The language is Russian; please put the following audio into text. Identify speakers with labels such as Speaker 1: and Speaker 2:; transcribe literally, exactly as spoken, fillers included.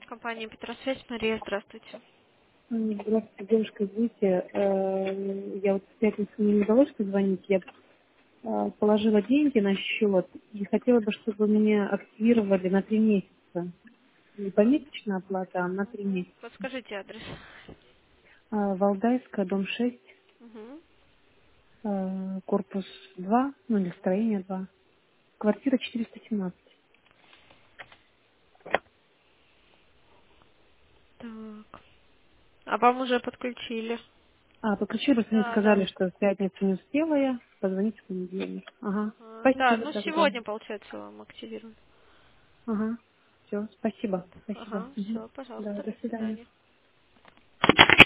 Speaker 1: Компания Петросвязь, Мария, здравствуйте.
Speaker 2: М, Здравствуйте, девушка, извините, э, я вот в пятницу мне не удалось позвонить, я э, положила деньги на счет и хотела бы, чтобы меня активировали на три месяца. Не помесячная оплата, а на три
Speaker 1: Мгм.
Speaker 2: месяца.
Speaker 1: Подскажите адрес.
Speaker 2: А, Валдайская, дом шесть,
Speaker 1: Мгм.
Speaker 2: э, корпус два, ну или строение два, квартира четыреста семнадцать.
Speaker 1: Так. А вам уже подключили?
Speaker 2: А, подключили, просто мне
Speaker 1: Да, да.
Speaker 2: сказали, что в пятницу не успела я, позвонить в понедельник. Ага,
Speaker 1: Ага. Да,
Speaker 2: спасибо
Speaker 1: ну
Speaker 2: тогда.
Speaker 1: сегодня, получается, вам активируют.
Speaker 2: Ага, все, спасибо,
Speaker 1: Вот.
Speaker 2: спасибо.
Speaker 1: Ага,
Speaker 2: Мгм.
Speaker 1: все,
Speaker 2: Да,
Speaker 1: пожалуйста,
Speaker 2: до
Speaker 1: до
Speaker 2: свидания.
Speaker 1: свидания.